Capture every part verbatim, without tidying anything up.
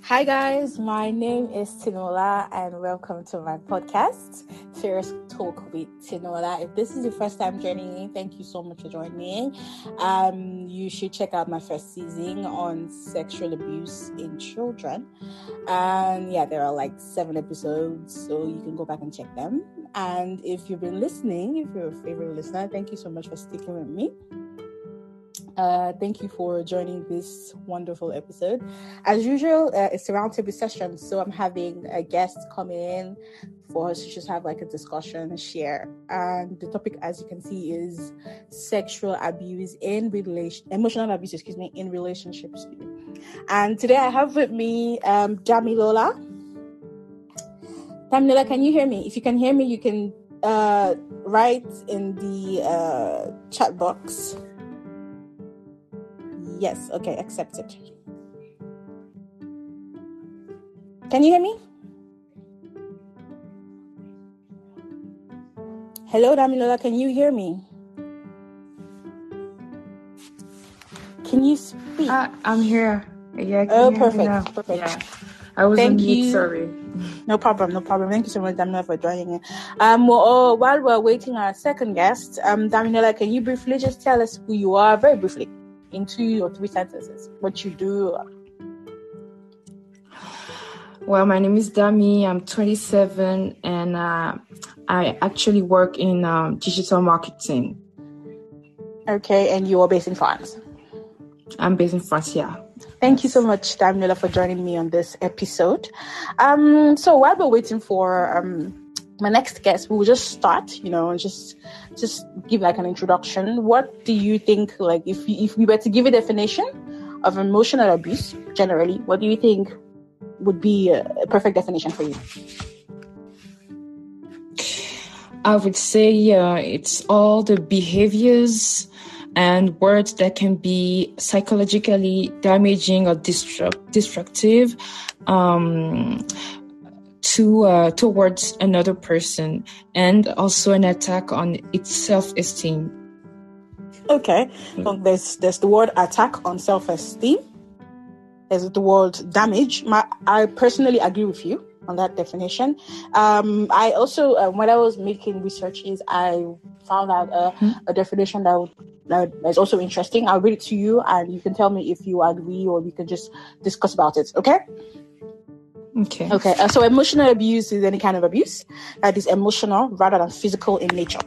Hi guys, my name is Tinola and welcome to my podcast, Fierce Talk with Tinola. If this is your first time joining me, thank you so much for joining me. Um, you should check out my first season on sexual abuse in children. And yeah, there are like seven episodes, so you can go back and check them. And if you've been listening, if you're a favorite listener, thank you so much for sticking with me. Uh, thank you for joining this wonderful episode. As usual, uh, it's a roundtable session, so I'm having a guest come in for us to just have like a discussion and share. And the topic, as you can see, is sexual abuse in relation, emotional abuse, excuse me, in relationships. And today I have with me um, Damilola. Damilola, can you hear me? If you can hear me, you can uh, write in the uh, chat box. Yes, okay, accepted. Can you hear me? Hello, Damilola, can you hear me? Can you speak? Uh, I'm here. Yeah, I can oh, hear perfect, you now. perfect. Yeah, I was Thank on mute, you. sorry. No problem, no problem. Thank you so much, Damilola, for joining in. Um, well, oh, while we're waiting our second guest, um, Damilola, can you briefly just tell us who you are, very briefly, in two or three sentences, what you do? Well, my name is Dami. I'm twenty-seven, and uh, I actually work in um, digital marketing. Okay, and you are based in France? I'm based in France, yeah. Thank yes. you so much, Damilola, for joining me on this episode. Um, so while we're waiting for um, my next guest, we will just start, you know, and just just give like an introduction. What do you think, like, if you, if we were to give a definition of emotional abuse generally, what do you think would be a, a perfect definition for you? I would say uh, it's all the behaviors and words that can be psychologically damaging or destruct- destructive um, to uh, towards another person, and also an attack on its self-esteem. Okay, well, there's there's the word attack on self-esteem. There's the word damage. My, I personally agree with you on that definition. Um, I also, uh, when I was making researches, I found out a, mm-hmm. a definition that, would, that is also interesting. I'll read it to you, and you can tell me if you agree, or we can just discuss about it. Okay? Okay. Okay. Uh, so emotional abuse is any kind of abuse that is emotional rather than physical in nature.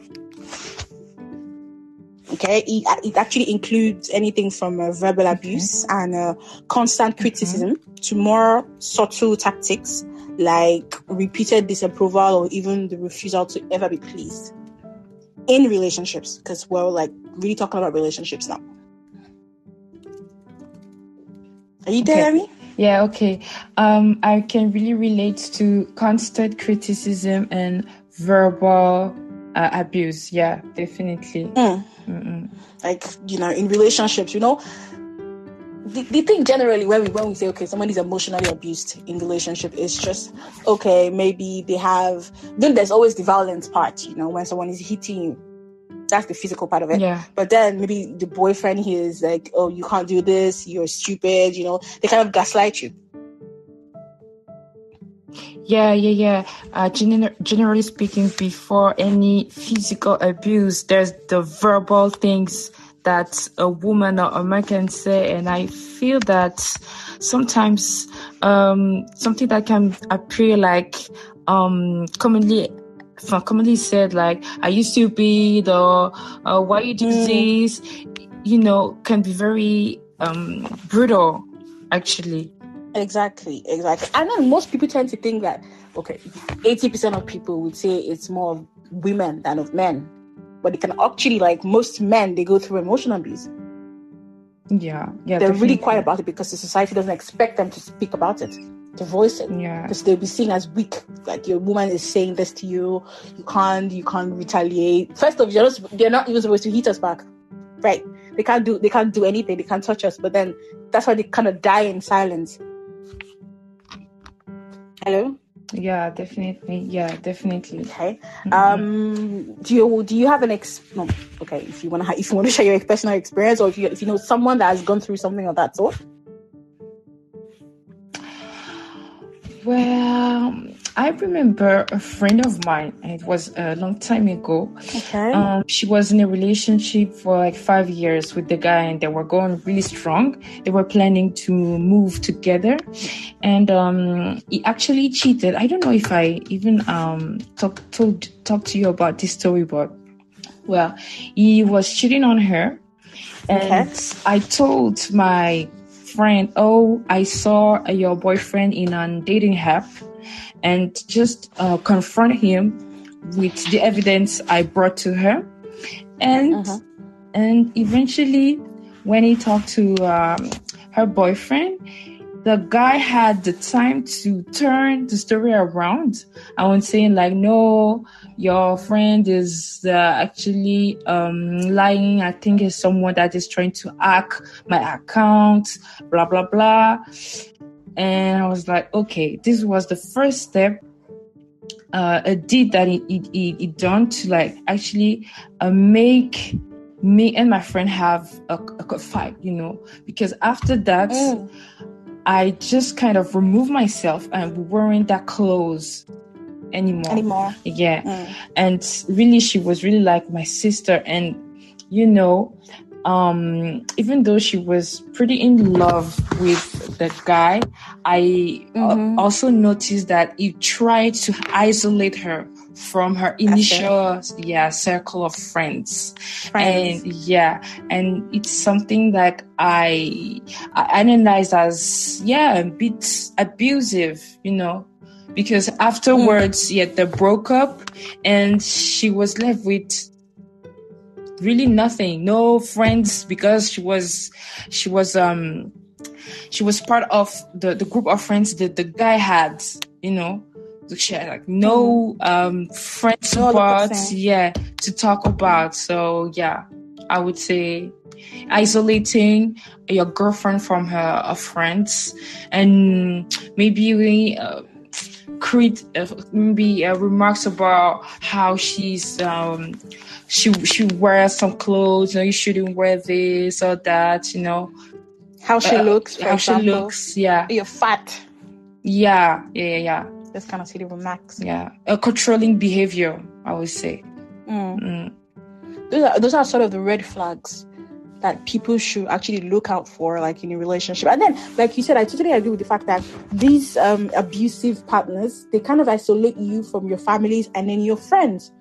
Okay, it, it actually includes anything from uh, verbal abuse okay. and uh, constant criticism mm-hmm. to more subtle tactics like repeated disapproval or even the refusal to ever be pleased in relationships, because we're like really talking about relationships now. Are you there, okay. Amy? Yeah, okay. Um, I can really relate to constant criticism and verbal uh, abuse. Yeah, definitely. Mm. Like, you know, in relationships, you know, the, the thing generally when we when we say, okay, someone is emotionally abused in relationship, is just, okay, maybe they have, then there's always the violent part, you know, when someone is hitting you. That's the physical part of it. Yeah. But then maybe the boyfriend, he is like, oh, you can't do this, you're stupid, you know, they kind of gaslight you. Yeah, yeah, yeah. Uh, gener- generally speaking, before any physical abuse, there's the verbal things that a woman or a man can say. And I feel that sometimes um, something that can appear like um, commonly commonly said, like, are you stupid, or uh, why you do mm. this, you know, can be very um, brutal, actually. Exactly, exactly. And then most people tend to think that, okay, eighty percent of people would say it's more of women than of men. But it can actually, like, most men, they go through emotional abuse. Yeah, yeah. They're definitely. really quiet about it because the society doesn't expect them to speak about it, to voice it. Yeah. Because they'll be seen as weak. Like, your woman is saying this to you, you can't, you can't retaliate. First of all, they're not, they're not even supposed to hit us back. Right? They can't do, they can't do anything. They can't touch us. But then that's why they kind of die in silence. Hello? Yeah, definitely. Yeah, definitely. Okay. Mm-hmm. Um, do you do you have an ex? No. Okay. If you wanna ha- if you want to share your personal experience, or if you if you know someone that has gone through something of that sort. Well, I remember a friend of mine, and it was a long time ago. Okay. Um, she was in a relationship for like five years with the guy, and they were going really strong. They were planning to move together, and um, he actually cheated. I don't know if I even um talk told talk to you about this story, but well, he was cheating on her, and Okay. I told my friend, oh, I saw uh, your boyfriend in a dating app, and just uh, confront him with the evidence I brought to her. And Uh-huh. and eventually, when he talked to um, her boyfriend, the guy had the time to turn the story around. I was saying like, no, your friend is uh, actually um, lying. I think it's someone that is trying to hack my account, blah, blah, blah. And I was like, okay, this was the first step, uh, a deed that he, he, he, he done to like actually uh, make me and my friend have a, a fight, you know, because after that, Mm. I just kind of removed myself and we weren't that close anymore. Anymore. Yeah. Mm. And really, she was really like my sister. And, you know, um, even though she was pretty in love with the guy, I Mm-hmm. uh, also noticed that he tried to isolate her from her initial yeah circle of friends. Friends. And yeah, and it's something that I, I analyze as yeah a bit abusive, you know, because afterwards mm. yeah they broke up and she was left with really nothing, no friends, because she was she was um she was part of the the group of friends that the guy had, you know. She had like no mm. um friend support, no yeah, to talk about. So yeah, I would say isolating your girlfriend from her, her friends, and maybe we uh, create uh, maybe uh, remarks about how she's um she she wears some clothes, you know, you shouldn't wear this or that, you know. How she uh, looks, for how example. she looks, yeah. You're fat. Yeah, yeah, yeah, yeah. This kind of silly remarks. Yeah, a controlling behavior, I would say. Mm. Mm. Those are those are sort of the red flags that people should actually look out for, like in a relationship. And then, like you said, I totally agree with the fact that these um, abusive partners, they kind of isolate you from your families and then your friends.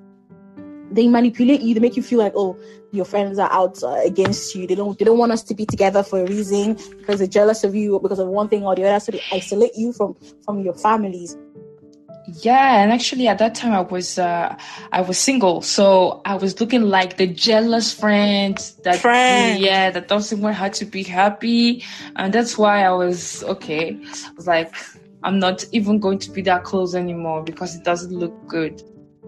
They manipulate you. They make you feel like, oh, your friends are out uh, against you. They don't. They don't want us to be together for a reason because they're jealous of you or because of one thing or the other. So they isolate you from from your families. Yeah, and actually at that time I was uh, I was single, so I was looking like the jealous friend that friend. yeah that doesn't want her to be happy, and that's why I was okay. I was like, I'm not even going to be that close anymore because it doesn't look good.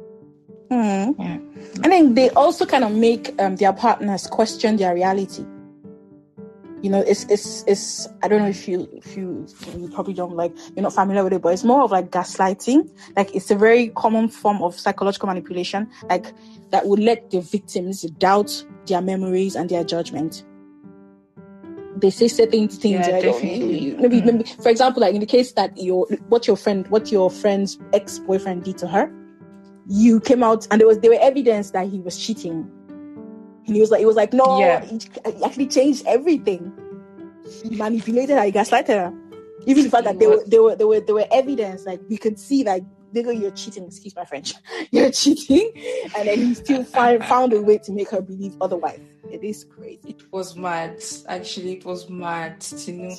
Mm. Yeah. And then they also kind of make um, their partners question their reality. You know, it's it's it's. I don't know if you if you you probably don't like you're not familiar with it, but it's more of like gaslighting. Like it's a very common form of psychological manipulation, like that would let the victims doubt their memories and their judgment. They say certain things, yeah, like, definitely. oh, maybe, mm. maybe, for example, like in the case that your what your friend what your friend's ex-boyfriend did to her, you came out and there was there were evidence that he was cheating. And he was like, it was like, no, yeah. he actually changed everything. He manipulated her, he gaslighted her. Even the fact that there were, there were, there were, there were evidence, like we could see, like, nigga, you're cheating. Excuse my French. You're cheating, and then he still find found a way to make her believe otherwise. It is crazy. It was mad. Actually, it was mad to know.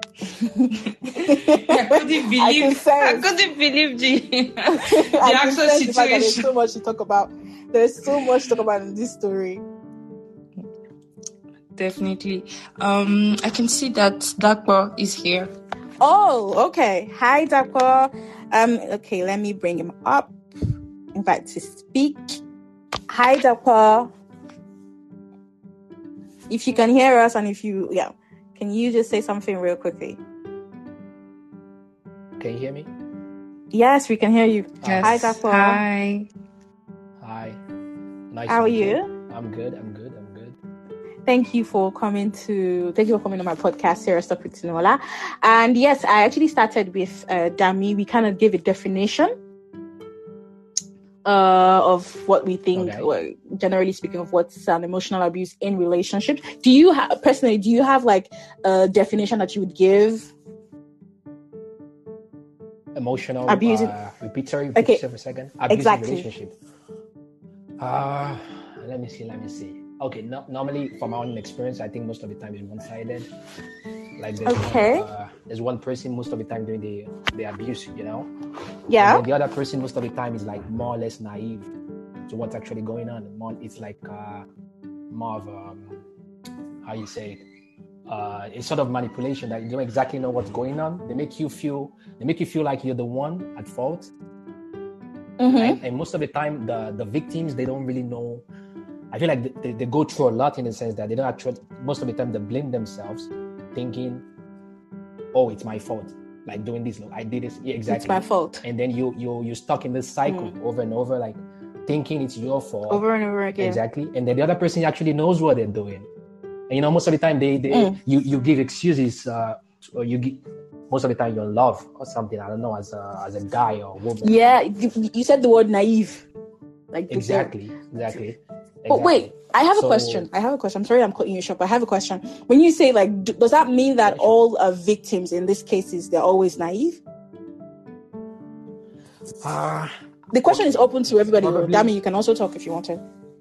I couldn't believe. I, I couldn't believe the the actual situation. The there's so much to talk about. There's so much to talk about in this story. Definitely. Um, I can see that Dakpo is here. Oh, okay. Hi, Dakpo. Um, okay, let me bring him up. Invite to speak. Hi, Dakpo. If you can hear us, and if you, yeah, can you just say something real quickly? Can you hear me? Yes, we can hear you. Yes. Hi, Dakpo. Hi. Hi. Nice. How are you? I'm good. I'm good. I'm good. Thank you for coming to thank you for coming on my podcast, Serious Talk with Tinola. And yes, I actually started with uh, Dami. We kind of gave a definition uh, of what we think, Okay. well, generally speaking, of what's an emotional abuse in relationships. Do you have personally? Do you have like a definition that you would give? Emotional Abuse. Uh, repeat, sorry, repeat Okay. yourself a second. Abuse Exactly. in relationship. Uh, let me see. Let me see. Okay. No, normally, from my own experience, I think most of the time is one-sided. Like there's Okay. one, uh, there's one person most of the time doing the the abuse, you know. Yeah. And then the other person most of the time is like more or less naive to what's actually going on. More, it's like uh, more of um, how you say it. Uh, it's sort of manipulation that you don't exactly know what's going on. They make you feel, they make you feel like you're the one at fault. Mm-hmm. And, and most of the time, the the victims, they don't really know. I feel like they, they go through a lot in the sense that they don't actually. Most of the time, they blame themselves, thinking, "Oh, it's my fault." Like doing this, look, I did this. Yeah, exactly. It's my fault. And then you you you're stuck in this cycle Mm. over and over, like thinking it's your fault. Over and over again. Exactly. And then the other person actually knows what they're doing. And you know, most of the time they, they Mm. you, you give excuses, uh, or you give, most of the time you're in love or something. I don't know, as a as a guy or woman. Yeah, you, you said the word naive. Like the- Exactly. Exactly. But exactly. wait, I have a So- question. I have a question. I'm sorry I'm cutting you short, but I have a question. When you say like, d- does that mean that Yeah, sure. all uh, victims in this cases they're always naive? Uh, The question is open to everybody. Probably. Dami, you can also talk if you want to.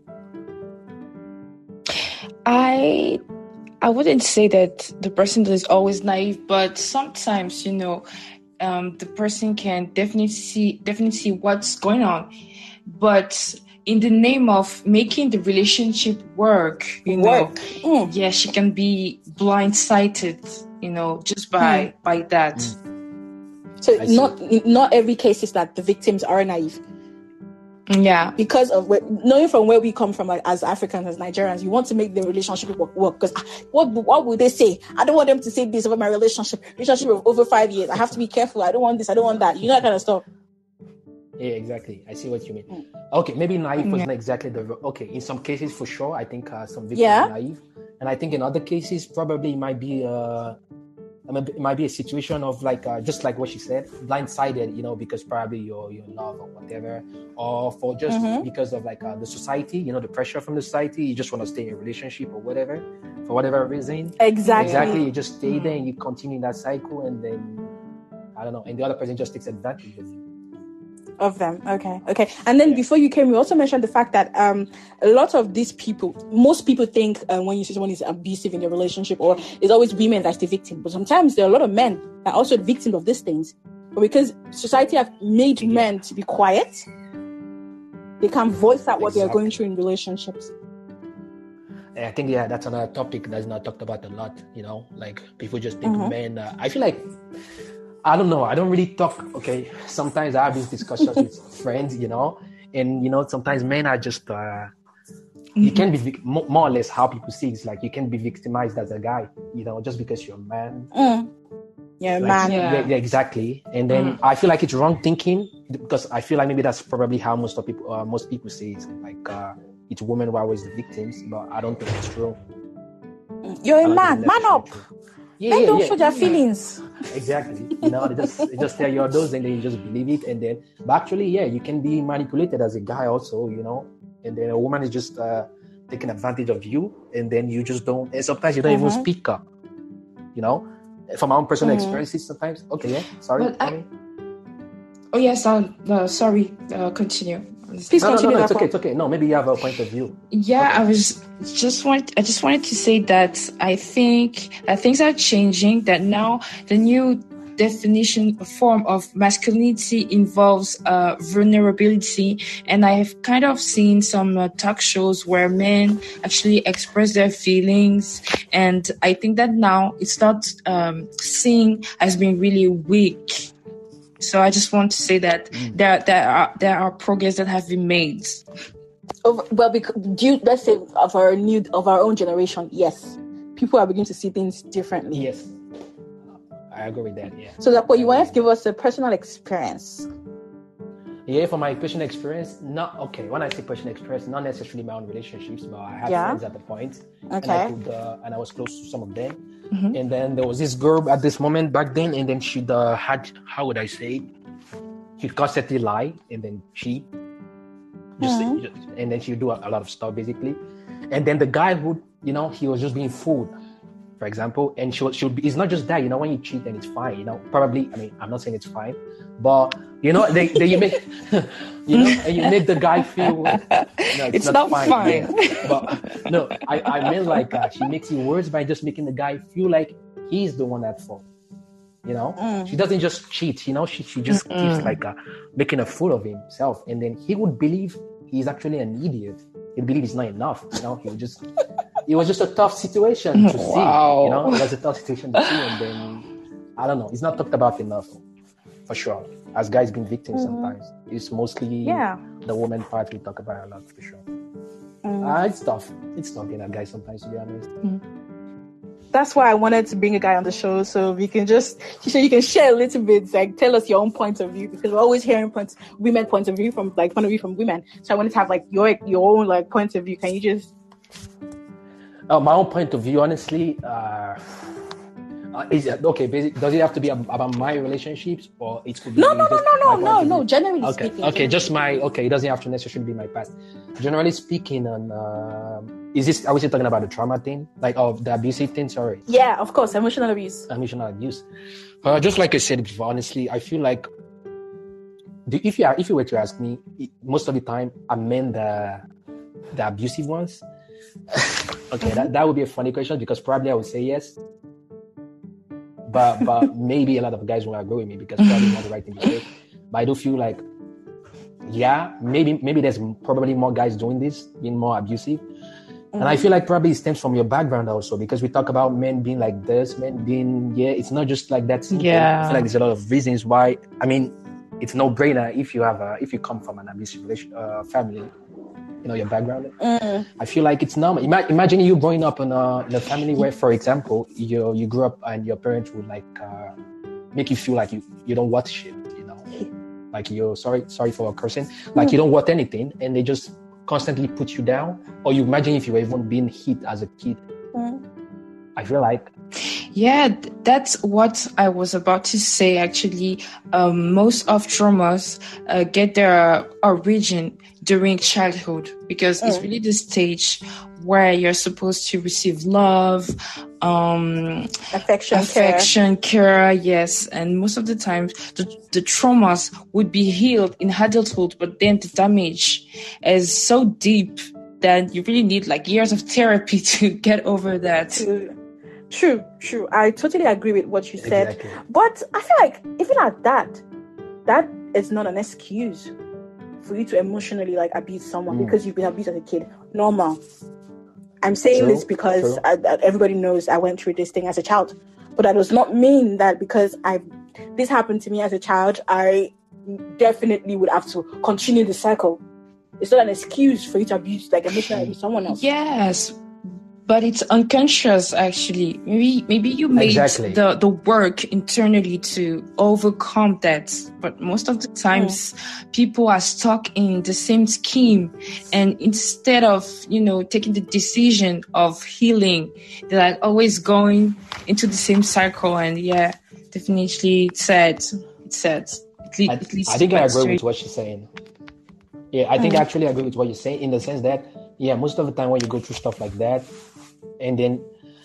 I I wouldn't say that the person is always naive, but sometimes, you know, um, the person can definitely see definitely see what's going on. But in the name of making the relationship work, you know, Work. Mm. yeah, she can be blindsided, you know, just by by that. So I see. not not every case is that the victims are naive. Yeah. Because of where, knowing from where we come from, like as Africans, as Nigerians, you want to make the relationship work. work because what what would they say? I don't want them to say this about my relationship. Relationship of over five years. I have to be careful. I don't want this. I don't want that. You know that kind of stuff. Yeah, exactly. I see what you mean. Mm. Okay, maybe naive Yeah. wasn't exactly the okay. In some cases, for sure, I think uh, some victims Yeah. are naive, and I think in other cases, probably it might be uh, I mean, it might be a situation of like uh, just like what she said, blindsided, you know, because probably you're you're in love or whatever, or for just Mhm. because of like uh, the society, you know, the pressure from the society. You just want to stay in a relationship or whatever, for whatever reason. Exactly. Exactly, you just stay there and you continue that cycle, and then I don't know, and the other person just takes advantage of you. Of them. Okay. Okay. And then Yeah. before you came, you also mentioned the fact that um a lot of these people, most people think uh, when you see someone is abusive in your relationship, or it's always women that's the victim. But sometimes there are a lot of men that are also the victim of these things. But because society have made Yeah. men to be quiet, they can voice out what they are Exactly. going through in relationships. And I think yeah, that's another topic that's not talked about a lot. You know, like people just think Mhm. men. Uh, I feel like I don't know. I don't really talk. Okay, sometimes I have these discussions with friends. You know, and you know sometimes men are just. Uh, You can be vic- mo- more or less how people see it's like you can be victimized as a guy. You know, just because you're a man. Mm. Yeah, Like, man. Yeah. yeah, yeah, exactly. And then I feel like it's wrong thinking because I feel like maybe that's probably how most of people, uh, most people say it. Like uh, it's women who are always the victims, but I don't think it's true. You're I a don't man. think Man that's up. true. Yeah, Men yeah, don't yeah. show their feelings. Exactly. You know, they just they just tell you all those and then you just believe it. And then, but actually, yeah, you can be manipulated as a guy also. You know, and then a woman is just uh, taking advantage of you, and then you just don't. And sometimes you don't even Mhm. speak up. You know, from my own personal Mhm. experiences, sometimes. Okay, yeah. Sorry. But I- Tommy? Oh yes, uh, uh, sorry. Uh, continue. Please No, no, no, continue no. that It's okay. part. It's okay. No, maybe you have a point of view. Yeah, Okay. I was just want I just wanted to say that I think that things are changing, that now the new definition form of masculinity involves uh, vulnerability, and I have kind of seen some uh, talk shows where men actually express their feelings, and I think that now it's not um, seen as being really weak. So I just want to say that there there are there are progress that have been made. Of, well, because due, let's say of our new of our own generation, yes, people are beginning to see things differently. Yes, I agree with that. Yeah. So that, but I you want agree to give with us a personal experience. that. Yeah, from my personal experience, not okay. When I say personal experience, not necessarily my own relationships, but I had Yeah. friends at the point, and I Okay. could, uh, and I was close to some of them. Mhm. And then there was this girl at this moment back then, and then she'd uh, had, how would I say it? She'd constantly lie and then cheat, just, Mhm. just and then she'd do a, a lot of stuff basically. And then the guy who, you know, he was just being fooled, for example, and she would, she would be, it's not just that, you know, when you cheat and it's fine, you know, probably, I mean, I'm not saying it's fine, but, you know, they, they you make, you know, and you make the guy feel, no, it's, It's not, not fine. fine. Yeah. But, no, I, I mean, like, uh, she makes it worse by just making the guy feel like he's the one at fault, you know? Mm. She doesn't just cheat, you know, she, she just Mm-mm. keeps, like, uh, making a fool of himself, and then he would believe he's actually an idiot. He'd believe it's not enough, you know, he would just... It was just a tough situation to see, Wow. you know. It was a tough situation to see, and then I don't know. It's not talked about enough, for sure. As guys being victims, Mhm. sometimes it's mostly Yeah. the woman part we talk about a lot, for sure. Mm. Uh, it's tough. It's tough being a guy sometimes, to be honest. That's why I wanted to bring a guy on the show, so we can just so you can share a little bit, like tell us your own point of view, because we're always hearing points, women point of view from like point of view from women. So I wanted to have like your your own like point of view. Can you just? Uh, my own point of view, honestly, uh, uh, is it, okay. Basic, does it have to be ab- about my relationships, or it could be No, no, no, just no, my no, point no, of no. view? Generally Okay, speaking. okay, just my okay. It doesn't have to necessarily be my past. Generally speaking, on uh, is this? Are we still talking about the trauma thing, like of the abusive thing? Sorry, Yeah, of course, emotional abuse. emotional abuse. Uh, just like I said before, honestly, I feel like the, if you are, if you were to ask me, it, most of the time, I meant the the abusive ones. Okay, Mm-hmm. that, that would be a funny question because probably I would say yes. But but maybe a lot of guys won't agree with me because probably not the right thing to say. But I do feel like, yeah, maybe maybe there's probably more guys doing this, being more abusive. Mm-hmm. And I feel like probably it stems from your background also, because we talk about men being like this, men being, yeah, it's not just like that simple. Yeah. I feel like there's a lot of reasons why. I mean, it's no brainer if you have a, if you come from an abusive relation, uh, family, you know, your background. Mm. I feel like it's normal. Ima- imagine you growing up in a, in a family where, for example, you you grew up and your parents would like uh, make you feel like you, you don't watch shit, you know, like you're sorry sorry for a cursing, like you don't watch anything, and they just constantly put you down. Or you imagine if you were even being hit as a kid. Mm. I feel like Yeah, th- that's what I was about to say. Actually, um, most of traumas uh, get their origin during childhood because it's Mm. really the stage where you're supposed to receive love, um, Affection, affection, care. Yes, and most of the times the, the traumas would be healed in adulthood, but then the damage is so deep that you really need like years of therapy to get over that. care. True, true. I totally agree with what you said. exactly. But I feel like even at that, that is not an excuse for you to emotionally like abuse someone Mm. because you've been abused as a kid. Normal. I'm saying True, this because true. I, I, everybody knows I went through this thing as a child. But that does not mean that because I this happened to me as a child, I definitely would have to continue the cycle. It's not an excuse for you to abuse, like emotionally abuse someone else. Yes, but it's unconscious actually. Maybe maybe you made Exactly. the, the work internally to overcome that. But most of the times people are stuck in the same scheme, and instead of, you know, taking the decision of healing, they're like always going into the same cycle. And yeah, definitely it's sad. It's sad. It, le- I, it leads I to think I bad agree with straight- what she's saying. Yeah, I think I actually agree with what you're saying in the sense that, yeah, most of the time when you go through stuff like that, and then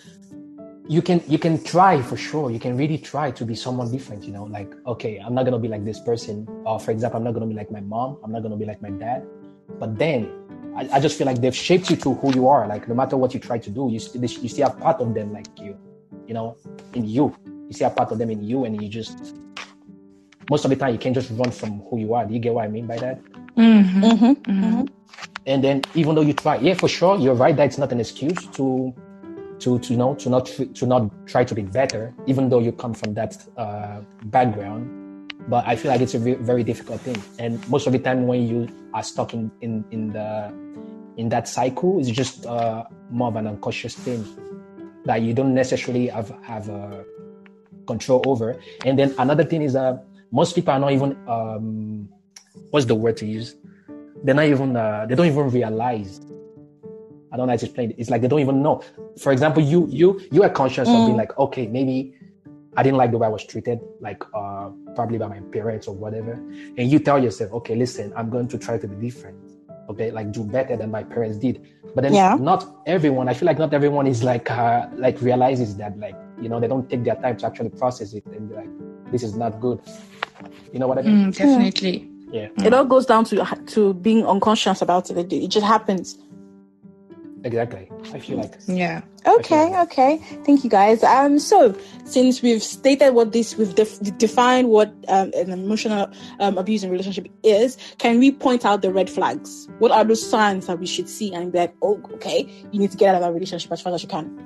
you can you can try for sure. You can really try to be someone different, you know, like, okay, I'm not going to be like this person. Or for example, I'm not going to be like my mom. I'm not going to be like my dad. But then I, I just feel like they've shaped you to who you are. Like no matter what you try to do, you, st- you still have part of them like you, you know, in you. You still have part of them in you, and you just, most of the time you can't just run from who you are. Do you get what I mean by that? Mhm. Mm-hmm. Mhm. Mm-hmm. And then even though you try, yeah, for sure, you're right that it's not an excuse to, to, to you know, to not to not try to be better, even though you come from that uh, background. But I feel like it's a re- very difficult thing, and most of the time when you are stuck in in, in the in that cycle, it's just uh, more of an unconscious thing that you don't necessarily have have uh, control over. And then another thing is that uh, most people are not even um, what's the word to use? They're not even, uh, they don't even realize. I don't know how to explain it. It's like they don't even know. For example, you you you are conscious mm. of being like, okay, maybe I didn't like the way I was treated, like uh, probably by my parents or whatever. And you tell yourself, okay, listen, I'm going to try to be different. Okay, like do better than my parents did. But then yeah. not everyone, I feel like not everyone is like, uh, like realizes that, like, you know, they don't take their time to actually process it and be like, this is not good. You know what I mean? Mm, definitely. Yeah. It all goes down to to being unconscious about it. It, it just happens. Exactly. I feel like. Yeah. Okay. Like okay. Thank you, guys. Um. So, since we've stated what this, we've def- defined what um, an emotional um, abuse in relationship is, can we point out the red flags? What are those signs that we should see and be like, oh, okay, you need to get out of that relationship as fast as you can?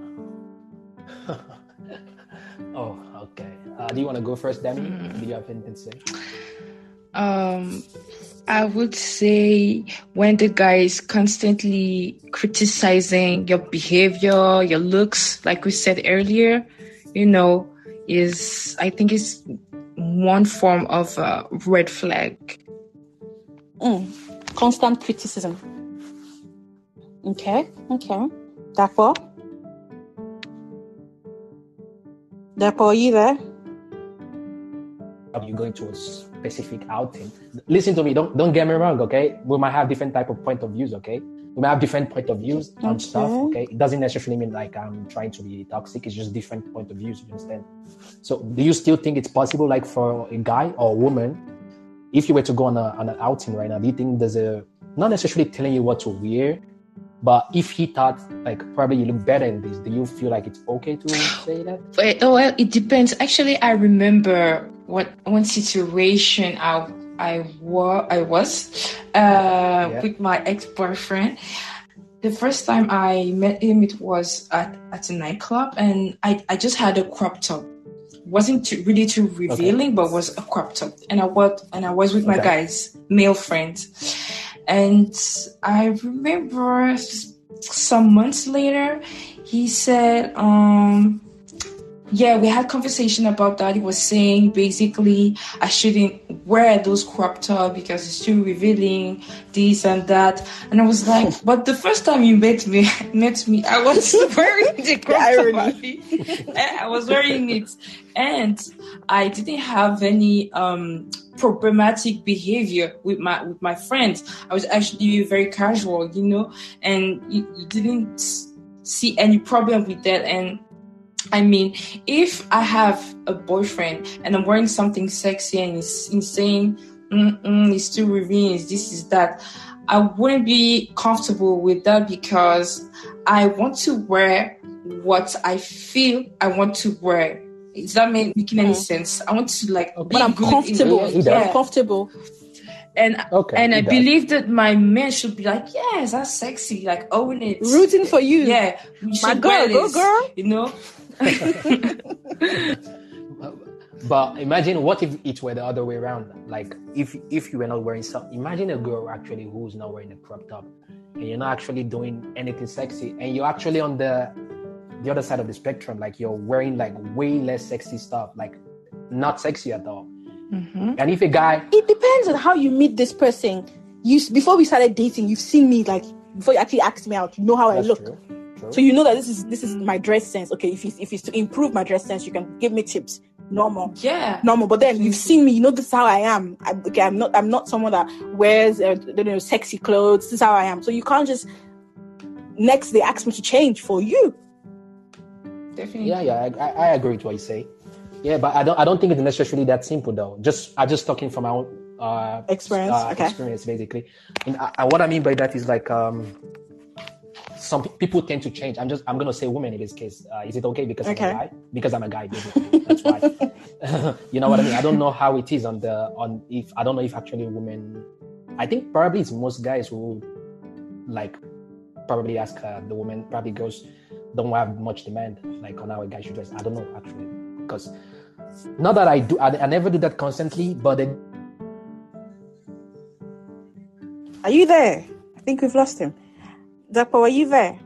oh, okay. Uh, do you want to go first, Demi? Mm. Do you have anything to say? Um. I would say when the guy is constantly criticizing your behavior, your looks, like we said earlier, you know, is, I think is one form of a red flag. Mm. Constant criticism. Okay, okay. D'accord. D'accord, are you there? You're going to a specific outing. Listen to me. Don't don't get me wrong. Okay, we might have different type of point of views. Okay, we might have different point of views on okay. stuff. Okay, it doesn't necessarily mean like I'm trying to be toxic. It's just different point of views. You understand? So, do you still think it's possible, like for a guy or a woman, if you were to go on a on an outing right now, do you think there's a not necessarily telling you what to wear, but if he thought like probably you look better in this, do you feel like it's okay to say that? Well, it depends. Actually, I remember what one situation I I, wa- I was uh, yeah. with my ex-boyfriend. The first time I met him, it was at, at a nightclub, and I, I just had a crop top. Wasn't too, really too revealing, okay. but was a crop top. And I was and I was with my okay. guys, male friends. And I remember some months later, he said, um, yeah, we had conversation about that. He was saying basically I shouldn't wear those crop top because it's too revealing, this and that. And I was like, but the first time you met me, met me, I was wearing the crop top. I was wearing it, and I didn't have any um, problematic behavior with my with my friends. I was actually very casual, you know, and you, you didn't see any problem with that. And I mean, if I have a boyfriend and I'm wearing something sexy and he's, he's saying, mm-mm, it's too revealing, this is that, I wouldn't be comfortable with that because I want to wear what I feel I want to wear. Does that make making any sense? I want to like okay. But I'm comfortable. In, yeah, I'm comfortable. And okay, and I does. believe that my man should be like, yes, that's sexy, like own it, rooting for you. Yeah, my girl, go girl. You know. But imagine what if it were the other way around. Like if if you were not wearing something, imagine a girl actually who's not wearing a crop top and you're not actually doing anything sexy and you're actually on the the other side of the spectrum, like you're wearing like way less sexy stuff, like not sexy at all. Mm-hmm. And if a guy, it depends on how you meet this person. You before we started dating, you've seen me, like before you actually asked me out, you know how I look. True. True. So you know that this is this is my dress sense. Okay, if it's if it's to improve my dress sense, you can give me tips. Normal, yeah, normal. But then you've seen me. You know this is how I am. I, okay, I'm not. I'm not someone that wears uh, you know sexy clothes. This is how I am. So you can't just next they ask me to change for you. Definitely. Yeah, yeah. I, I agree with what you say. Yeah, but I don't. I don't think it's necessarily that simple though. Just I'm just talking from my own uh, experience. Uh, okay. Experience basically. And I, what I mean by that is like um. Some people tend to change. I'm just, I'm going to say women in this case. Uh, is it okay because okay. I'm a guy? Because I'm a guy, basically. That's why. You know what I mean? I don't know how it is on the, on if, I don't know if actually women, I think probably it's most guys who like probably ask uh, the women, probably girls don't have much demand like on how a guy should dress. I don't know actually. Because not that I do, I, I never do that constantly, but then. Are you there? I think we've lost him. Dapo, are you there?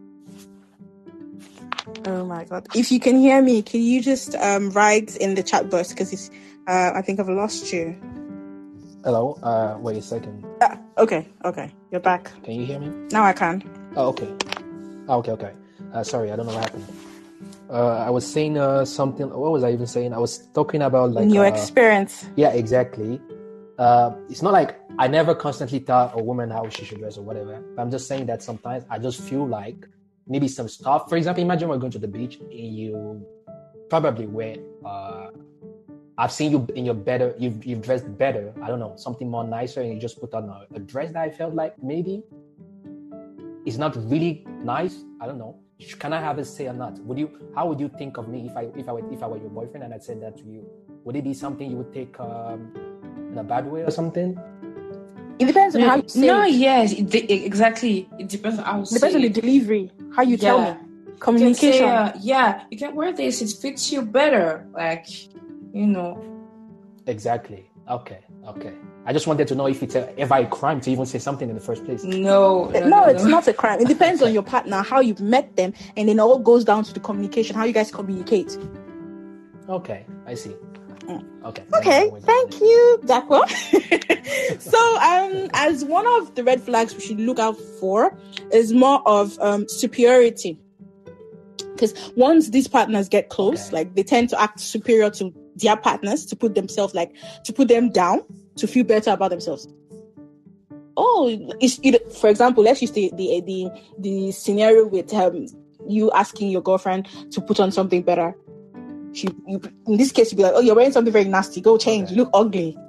Oh my God. If you can hear me, can you just um, write in the chat box because it's, uh, I think I've lost you. Hello. Uh, wait a second. Uh, okay, okay, you're back. Can you hear me? Now I can. Oh, okay. Oh, okay, okay. Uh, sorry, I don't know what happened. Uh, I was saying uh, something. What was I even saying? I was talking about like your uh, experience. Yeah, exactly. Uh, it's not like I never constantly tell a woman how she should dress or whatever. But I'm just saying that sometimes I just feel like maybe some stuff. For example, imagine we're going to the beach and you probably wear. Uh, I've seen you in your better. You've you've dressed better. I don't know, something more nicer, and you just put on a, a dress that I felt like maybe it's not really nice. I don't know. Can I have a say or not? Would you? How would you think of me if I if I were if I were your boyfriend and I said that to you? Would it be something you would take um, in a bad way or something? It depends on no, how you say No, it. yes, it, it, exactly. It depends on how you It depends say on the it. delivery, how you Yeah. tell me, You can communication. say, uh, yeah, you can wear this. It fits you better. Like, you know. Exactly. Okay. Okay. I just wanted to know if it's a, ever a crime to even say something in the first place. No, no, No, no, it's no. not a crime. It depends on your partner, how you've met them, and then it all goes down to the communication, how you guys communicate. Okay, I see. Mm. Okay. Okay, thank you, Dakwa. So, um, as one of the red flags we should look out for is more of um superiority. Because once these partners get close, Okay. like they tend to act superior to their partners, to put themselves like to put them down, to feel better about themselves. Oh, it's, it, for example, let's use the the the, the scenario with um, you asking your girlfriend to put on something better. She, you, in this case, you'd be like, "Oh, you're wearing something very nasty. Go change. Okay. You look ugly."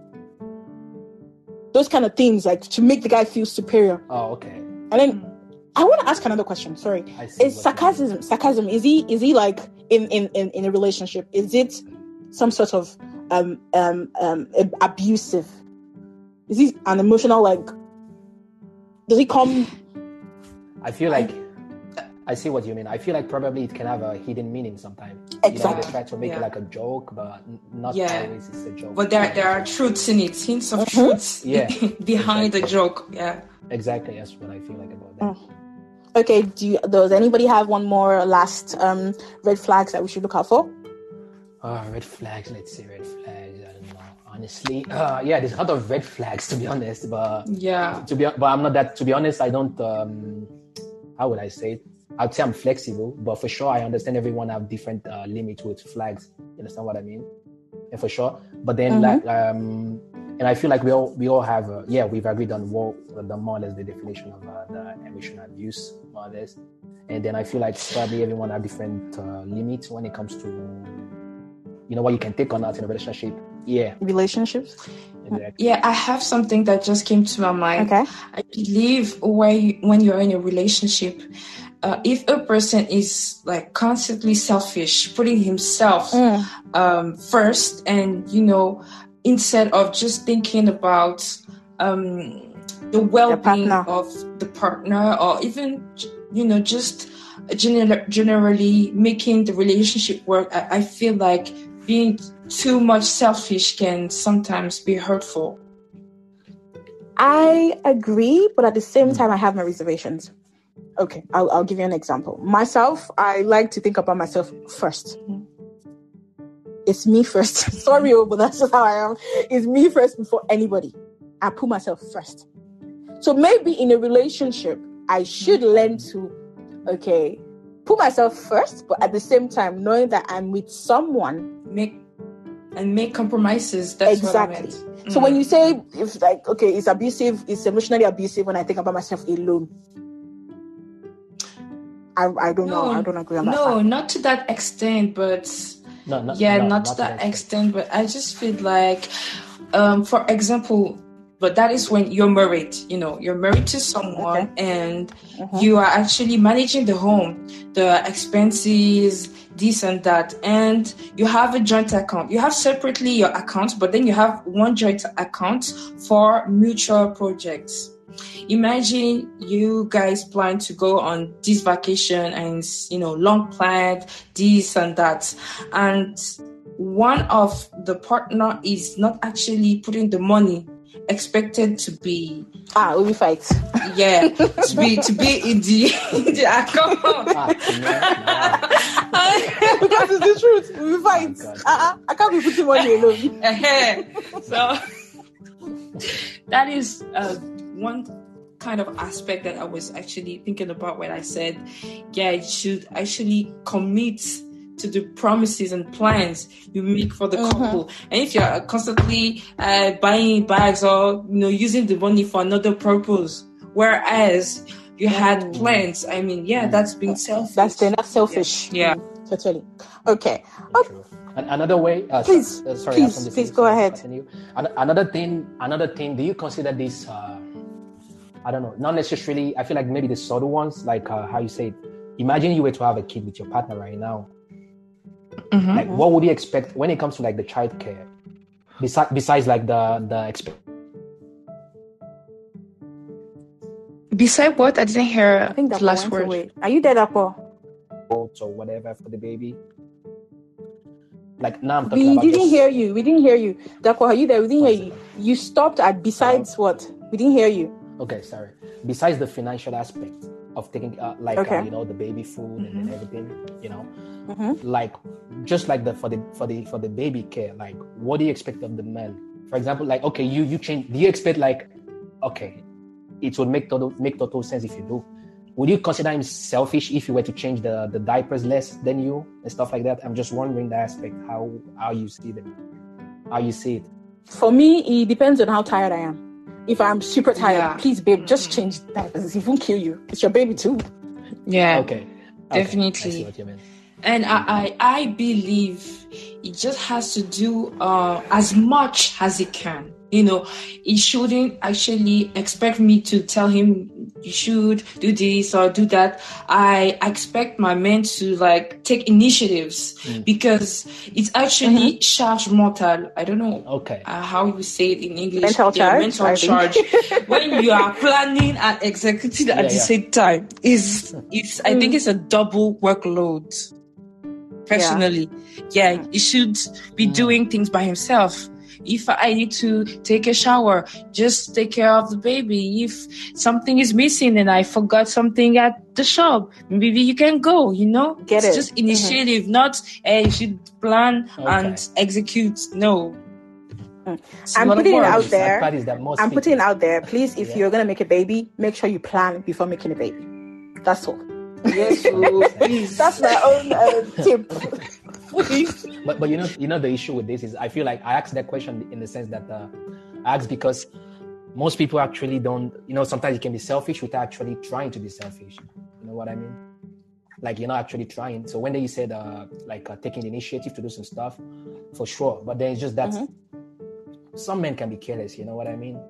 Those kind of things, like to make the guy feel superior. Oh, okay. And then I want to ask another question. Sorry, I see is what you sarcasm? Sarcasm is he is he like in in in, in a relationship? Is it some sort of um um um abusive? Is he an emotional like? Does he come? I feel like I see what you mean. I feel like probably it can have a hidden meaning sometimes. Exactly. You know, they try to make Yeah. it like a joke, but n- not Yeah. always it's a joke. But there, there are truths in it, hints of Mhm. truths Yeah, behind the exactly. joke. Yeah. Exactly, that's what I feel like about that. Mm. Okay. Do you, does anybody have one more last um red flags that we should look out for? Oh, red flags. Let's see, red flags. I don't know. Honestly, uh, yeah, there's a lot of red flags to be honest, but Yeah. to be, but I'm not that. To be honest, I don't. Um, how would I say it? I'd say I'm flexible, but for sure, I understand everyone have different uh, limits with flags. You understand what I mean? And for sure, but then Mhm. like, um, and I feel like we all we all have, uh, yeah, we've agreed on what the more or less the definition of uh, the emotional abuse, more or less. And then I feel like probably everyone have different uh, limits when it comes to, you know, what you can take or not in a relationship. Yeah, Relationships. exactly. Yeah, I have something that just came to my mind. Okay. I believe when you, when you're in a relationship, uh, if a person is like constantly selfish, putting himself Mm. um, first, and you know, instead of just thinking about um, the well-being partner. of the partner, or even you know, just gener- generally making the relationship work, I, I feel like being too much selfish can sometimes be hurtful. I agree, but at the same time, I have my reservations. Okay, I'll, I'll give you an example. Myself, I like to think about myself first. It's me first. Sorry, oh, but that's just how I am. It's me first before anybody. I put myself first. So maybe in a relationship, I should learn to, okay, put myself first, but at the same time, knowing that I'm with someone. Make and make compromises. That's Exactly. what I meant. So Mm. when you say, if like, okay, it's abusive, it's emotionally abusive when I think about myself alone. I, I don't know. I don't agree on that. No, fact. not to that extent, but No, no, yeah, no, not, to that extent. But I just feel like, um, for example, but that is when you're married. You know, you're married to someone, Okay. and Mhm. you are actually managing the home, the expenses, this and that, and you have a joint account. You have separately your accounts, but then you have one joint account for mutual projects. Imagine you guys plan to go on this vacation and, you know, long planned this and that. And one of the partner is not actually putting the money expected to be, Ah, we fight. yeah, to be to be in the, in the account. Ah, no, Because it's the truth. We fight. Oh, God. uh-uh. I can't be putting money alone. Uh-huh. So that is uh, one kind of aspect that I was actually thinking about when I said, yeah, you should actually commit to the promises and plans you make for the mm-hmm. couple. And if you're constantly uh, buying bags or, you know, using the money for another purpose, whereas you had mm. plans, I mean, yeah, that's being selfish. That's they're not selfish. Yeah, mm, totally. Okay. okay. Another way, uh, please, so, uh, sorry, please, please go ahead. Continue. Another thing, another thing. Do you consider this? Uh, I don't know, not necessarily. I feel like maybe the subtle ones, like uh, how you say it. Imagine you were to have a kid with your partner right now. Mm-hmm. Like, what would you expect when it comes to like the child care? Besides, besides like the the expect. Beside what? I didn't hear I think the last word. Away. Are you there, Dapo? Or whatever for the baby. Like now I'm talking we about. We didn't just... hear you. We didn't hear you. Dapo, are you there? We didn't hear you. You stopped at besides Hello? What? We didn't hear you. Okay, sorry. Besides the financial aspect of taking, uh, like okay. uh, you know, the baby food mm-hmm. and everything, you know, mm-hmm. like just like the for the for the for the baby care. Like, what do you expect of the man? For example, like okay, you you change. Do you expect like, okay, it would make total make total sense if you do. Would you consider him selfish if you were to change the, the diapers less than you and stuff like that? I'm just wondering the aspect how how you see them, how you see it. For me, it depends on how tired I am. If I'm super tired, yeah. please, babe, just change diapers. It won't kill you. It's your baby too. Yeah. Okay. Definitely. Okay. I see what you mean. And I, I, I believe it just has to do uh, as much as it can. You know, he shouldn't actually expect me to tell him you should do this or do that. I expect my men to like take initiatives mm. because it's actually mm-hmm. charge mortal. I don't know okay. uh, how you say it in English. Mental yeah, charge. Mental charge. When you are planning and executing at yeah, the yeah. same time, is it's. Mm. I think it's a double workload. Personally, yeah, yeah he should be mm. doing things by himself. If I need to take a shower, just take care of the baby. If something is missing and I forgot something at the shop, maybe you can go, you know? Get it's it. just initiative, mm-hmm. not, hey, you should plan okay. and execute. No. Mm. I'm putting it out there. I'm putting it out there. Please, if yeah. you're going to make a baby, make sure you plan before making a baby. That's all. Yes, please. That's my own uh, tip. but but you know you know the issue with this is I feel like I asked that question in the sense that uh, I asked because most people actually don't, you know, sometimes you can be selfish without actually trying to be selfish. You know what I mean? Like you're not actually trying. So when they said uh, like uh, taking the initiative to do some stuff, for sure. But then it's just that mm-hmm. some men can be careless. You know what I mean?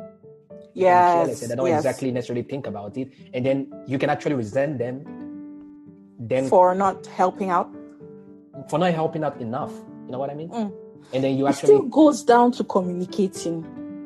Yeah. They don't yes. exactly necessarily think about it, and then you can actually resent them. Then for not helping out. For not helping out enough, you know what I mean? Mm. And then you it actually still goes down to communicating.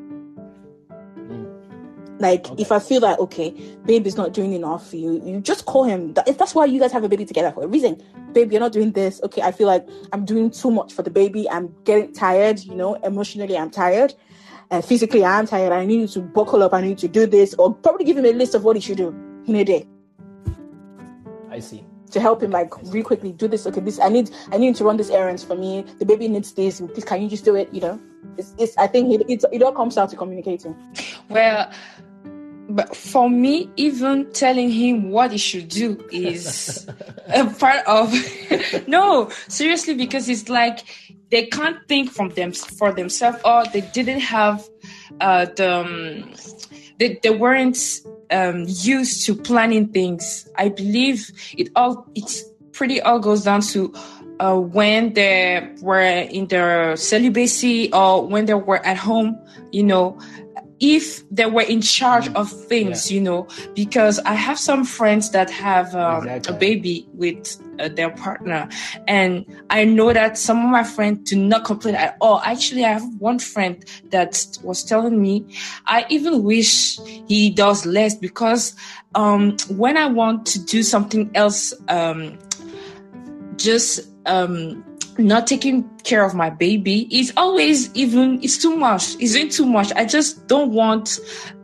Mm. Like okay. if I feel like okay, babe is not doing enough for you, you just call him. That, that's why you guys have a baby together for a reason. Babe, you're not doing this. Okay, I feel like I'm doing too much for the baby. I'm getting tired. You know, emotionally I'm tired, and physically I'm tired. I need to buckle up. I need to do this, or probably give him a list of what he should do in a day. I see. To help him, like, really quickly do this. Okay, this I need. I need to run this errands for me. The baby needs this. Please, can you just do it? You know, it's. it's I think it. It's, it all comes down to communicating. Well, but for me, even telling him what he should do is a part of. No, seriously, because it's like they can't think from them for themselves, or they didn't have uh, the. Um, they, they weren't. Um, used to planning things. I believe it all, it's pretty all goes down to uh, when they were in their celibacy or when they were at home, you know, if they were in charge of things, yeah. you know, because I have some friends that have um, exactly. a baby with uh, their partner, and I know that some of my friends do not complain at all. Actually, I have one friend that was telling me, I even wish he does less because um, when I want to do something else, um, just um, not taking care of my baby is always even it's too much. It's doing too much. I just don't want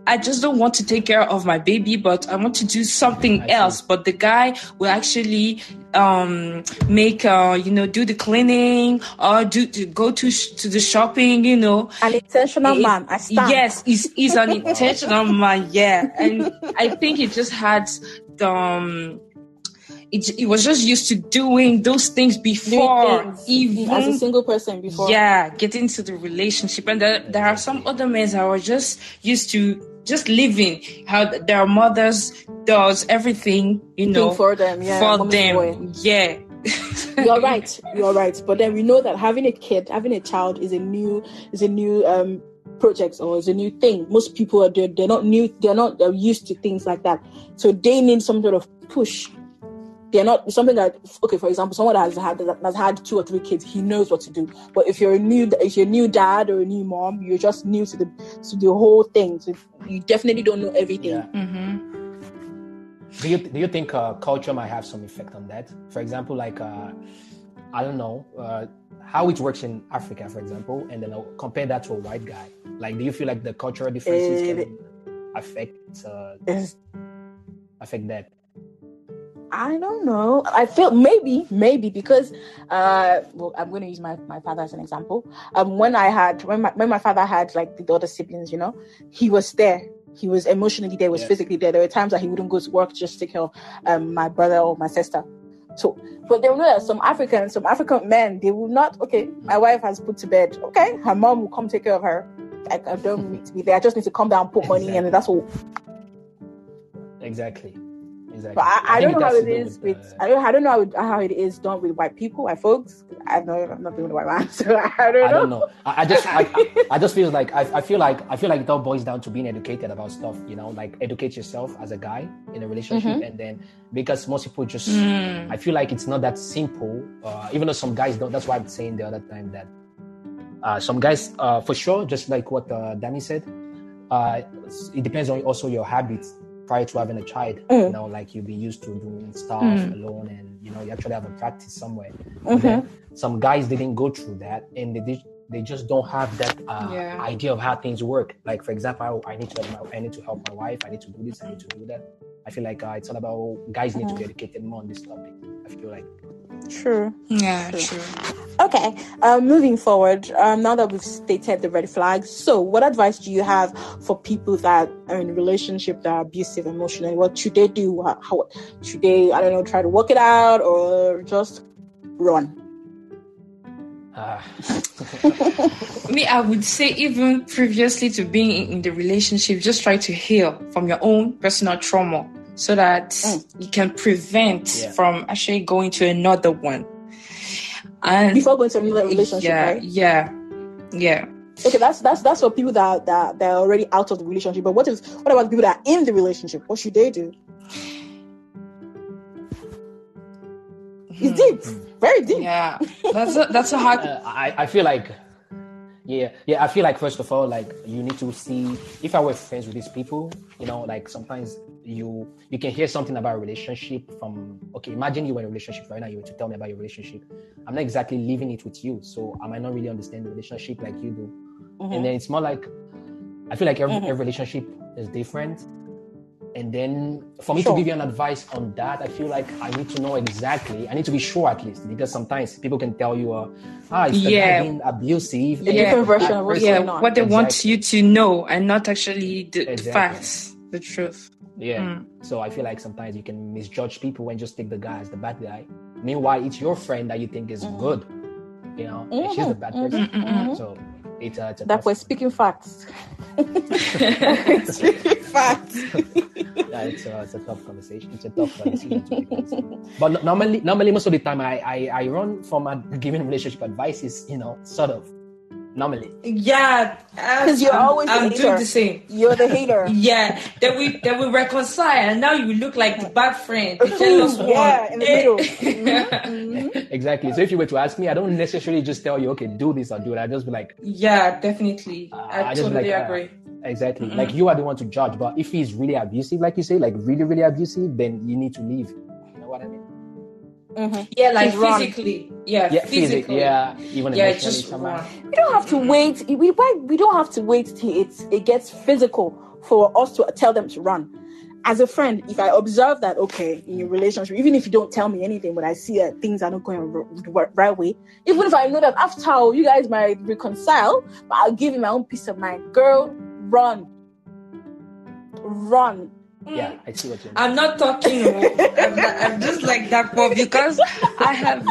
I just don't want to take care of my baby, but I want to do something I else. see. But the guy will actually um make uh you know do the cleaning or do to go to sh- to the shopping. You know, An intentional It- man. I stand. yes, he's he's an intentional man. Yeah, and I think he just had the. Um, It, it was just used to doing those things before Doing things even as a single person before. yeah getting into the relationship. And there, there are some other men that were just used to just living how their mothers does everything, you know, Think for them, yeah, for mommy's them. boy. Yeah. You're right. You're right. But then we know that having a kid, having a child, is a new is a new um project or is a new thing. Most people are they're, they're not new. They're not they're used to things like that. So they need some sort of push. They're not something that, okay, for example, someone that has had that has had two or three kids, he knows what to do. But if you're a new, if you're a new dad or a new mom, you're just new to the to the whole thing. So you definitely don't know everything. Yeah. Mm-hmm. Do you do you think uh, culture might have some effect on that? For example, like uh, I don't know uh, how it works in Africa, for example, and then I'll compare that to a white guy. Like, do you feel like the cultural differences Uh, can affect uh, It's- affect that? I don't know. I feel maybe, maybe because, uh, well, I'm going to use my, my father as an example. Um, when I had, when my, when my father had like the other siblings, you know, he was there. He was emotionally there, was Yes. physically there. There were times that he wouldn't go to work just to take care of um, my brother or my sister. So, but they will know that some Africans, some African men, they will not, okay, my wife has put to bed. Okay, her mom will come take care of her. I, I don't need to be there. I just need to come down, put money in, and that's all. Exactly. Exactly. But I, I, think don't know has how to it do is with, with, uh, I don't I don't know how it, how it is done with white people, white folks. I know I'm not doing the white man, so I don't know. I don't know. I, I just I, I, I just feel like I, I feel like I feel like it all boils down to being educated about stuff, you know, like educate yourself as a guy in a relationship. Mm-hmm. And then because most people just Mm. I feel like it's not that simple. Uh, even though some guys don't, that's why I'm saying the other time that uh, some guys uh, for sure, just like what uh, Danny said, uh, it depends on also your habits prior to having a child. Mm. You know, like you'll be used to doing stuff Mm. alone, and you know you actually have a practice somewhere. Mm-hmm. And then some guys didn't go through that, and they did, they just don't have that uh, Yeah. idea of how things work. Like for example, I, I need to help my, I need to help my wife. I need to do this. I need to do that. I feel like uh, it's all about guys need to be educated more on this topic. I feel like. True. Yeah, True. true. Okay. Um, moving forward, um, now that we've stated the red flags, so what advice do you have for people that are in a relationship that are abusive emotionally? What should they do? How, how should they, I don't know, try to work it out or just run? Uh, Me, I would say even previously to being in, in the relationship, just try to heal from your own personal trauma so that Mm. you can prevent Yeah. from actually going to another one. And Before going to another relationship, yeah, right? yeah, yeah. Okay, that's that's that's for people that that they're already out of the relationship. But what if what about people that are in the relationship? What should they do? It's deep, very deep. Yeah, that's a, that's a hard. uh, I I feel like. Yeah, yeah. I feel like first of all, like you need to see. If I were friends with these people, you know, like sometimes you you can hear something about a relationship from. Okay, imagine you were in a relationship right now. You were to tell me about your relationship. I'm not exactly living it with you, so I might not really understand the relationship like you do. Mm-hmm. And then it's more like I feel like every, Mhm. every relationship is different. And then for me Sure. to give you an advice on that, I feel like I need to know exactly. I need to be sure at least, because sometimes people can tell you, uh, ah, it's the Yeah. guy being abusive. A Yeah. different version of what's Yeah, going on. what they want Exactly. you to know and not actually the Exactly. facts, the truth. Yeah. Mm. So I feel like sometimes you can misjudge people and just take the guy as the bad guy. Meanwhile, it's your friend that you think is Mhm. good. You know, and she's the bad Mhm, person. mhm, mhm. So it's, uh, it's a That tough- we're speaking facts. Speaking facts. yeah, it's a, it's a tough conversation. It's a tough conversation. to be honest. But no- normally, normally, most of the time, I, I, I run from a giving relationship advice is, you know, sort of normally. Yeah, Because you're I'm- always the I'm hater. doing the same. You're the hater. Yeah, then we then we reconcile, and now you look like the bad friend, the jealous one. Yeah, in the middle. middle. Exactly. So if you were to ask me, I don't necessarily just tell you, okay, do this or do that. I just be like, Yeah, definitely. Uh, I I just totally like, uh, agree. exactly. Mhm. Like you are the one to judge. But if he's really abusive, like you say, like really, really abusive, then you need to leave. You know what I mean? Mhm. Yeah, like Just run. physically. Yeah, Yeah, physically. physically. Yeah, even Yeah, emotionally just somehow. run. We don't have to wait. We why- we don't have to wait till it's it gets physical for us to tell them to run. As a friend, if I observe that, okay, in your relationship, even if you don't tell me anything, but I see that things are not going the right way, even if I know that after all, you guys might reconcile, but I'll give you my own peace of mind. Girl, run. Run. Yeah, I see what you mean. I'm not talking. I'm, not, I'm just like that, but because I have,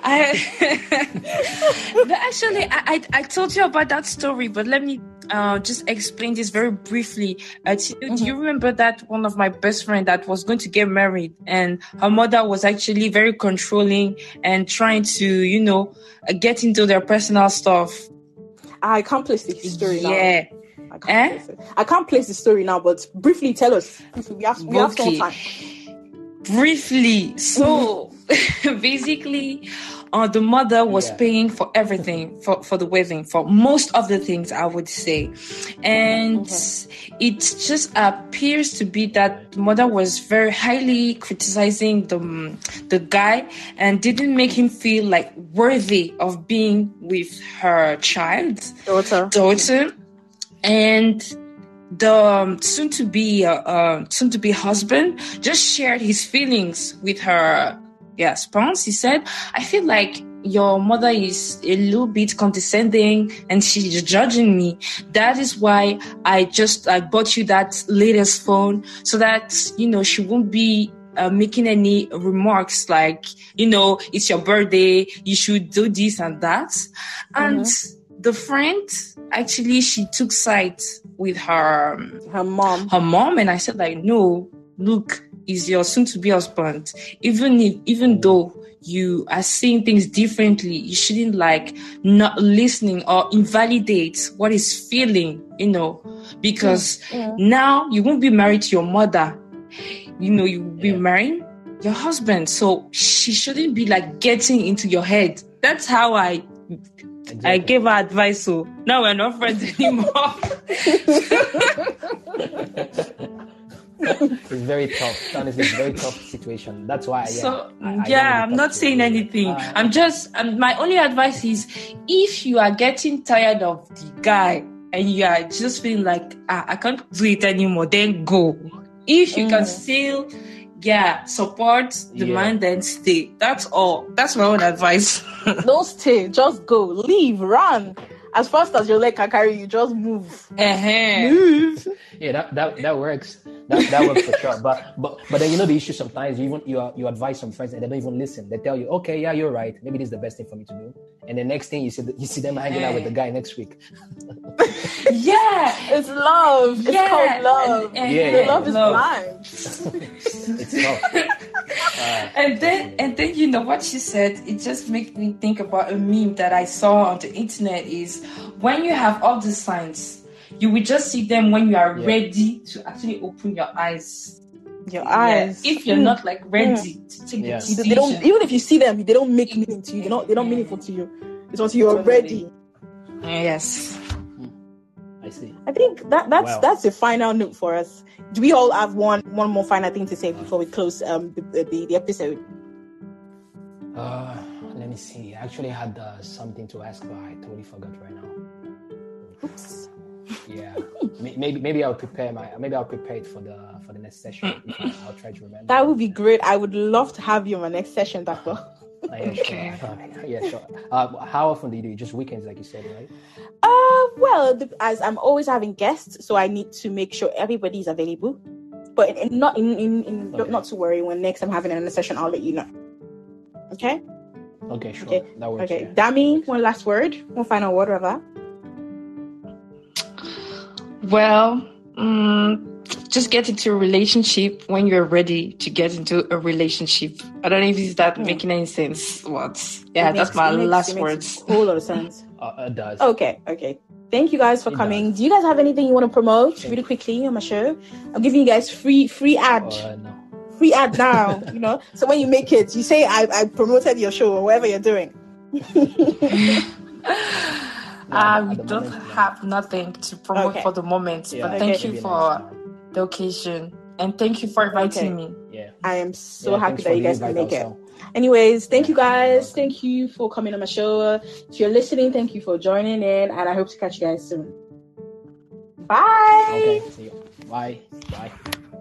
I but actually, I, I I told you about that story, but let me uh, just explain this very briefly. Uh, do, mm-hmm. do you remember that one of my best friend that was going to get married, and her mother was actually very controlling and trying to, you know, get into their personal stuff? I can't place the story now. Yeah. I can't, eh? place it. I can't place the story now, but briefly tell us. We have, we have okay. some time. Briefly. So, basically, uh, the mother was yeah. paying for everything for, for the wedding, for most of the things, I would say. And okay. it just appears to be that the mother was very highly criticizing the, the guy and didn't make him feel like worthy of being with her child. Daughter. Daughter. And the um, soon-to-be uh, uh, soon-to-be husband just shared his feelings with her yeah, spouse. He said, I feel like your mother is a little bit condescending and she's judging me. That is why I just I bought you that latest phone so that, you know, she won't be uh, making any remarks like, you know, it's your birthday, you should do this and that. Mm-hmm. And the friend, actually, she took sides with her her mom. Her mom, and I said, like, no, look, is your soon-to-be husband. Even if, even though you are seeing things differently, you shouldn't like not listening or invalidate what is feeling, you know, because yeah. now you won't be married to your mother. You know, you will be yeah. marrying your husband. So she shouldn't be like getting into your head. That's how I. Exactly. I gave her advice, so now we're not friends anymore. It's very tough. Honestly, it's a very tough situation. That's why. Yeah, so I, I yeah, I'm not saying anything. Uh, I'm just. Um, my only advice is, if you are getting tired of the guy and you are just feeling like ah, I can't do it anymore, then go. If you mm. can still. Yeah, support the yeah. man, then stay. That's all. That's my own advice. Don't stay. Just go. Leave. Run. As fast as your leg can carry you, just move. Uh-huh. Move. Yeah, that, that that works. That that works for sure. But but but then you know the issue sometimes you even you you advise some friends and they don't even listen. They tell you, okay, yeah, you're right. Maybe this is the best thing for me to do. And the next thing you see you see them hanging out with the guy next week. Yeah, it's love. It's yeah. called love. And, and, yeah, the yeah, love is love. blind. It's tough. Uh, and then and then you know what she said, it just makes me think about a meme that I saw on the internet is when you have all the signs, you will just see them when you are yeah. ready to actually open your eyes. Your eyes. Yeah. If you're mm. not like ready mm. to take yeah. the decision. They don't, even if you see them, they don't make meaning to you. They're not they're not meaningful to you. It's once you're ready. Yes. I see. I think that that's wow. that's the final note for us. Do we all have one one more final thing to say before we close um the the, the episode? Uh, let me see. I actually had uh, something to ask, but I totally forgot right now. Oops. Yeah, maybe maybe I'll prepare my maybe I'll prepare it for the for the next session. I'll try to remember. That would be great. I would love to have you on my next session, Doctor. Uh, yeah, sure. Uh, yeah, sure. Uh, how often do you do it? Just weekends, like you said, right? Uh, well, as I'm always having guests, so I need to make sure everybody is available. But in, in, not in, in, in okay. not to worry. When next I'm having another session, I'll let you know. Okay. Okay, sure. Okay. That works. Okay, yeah. Dami, one last word, one final word, rather. Well, um, just get into a relationship when you're ready to get into a relationship. I don't know if it's that mm. making any sense. What? Yeah, it that's makes, my it makes, last it makes words. A whole lot of sense. Uh, it does. Okay, okay. Thank you guys for it coming. Does. Do you guys have anything you want to promote Thank really quickly on my show? I'm giving you guys free free ad. Uh, no. Free ad now, you know. So when you make it, you say I, I promoted your show or whatever you're doing. Uh, we don't moment, have nothing to promote okay. for the moment, yeah, but thank okay. you for the occasion and thank you for inviting okay. me. Yeah, I am so yeah, happy that you guys can make also. it. Anyways, thank you guys. Thank you for coming on my show. If you're listening, thank you for joining in, and I hope to catch you guys soon. Bye. Okay, see you. Bye. Bye.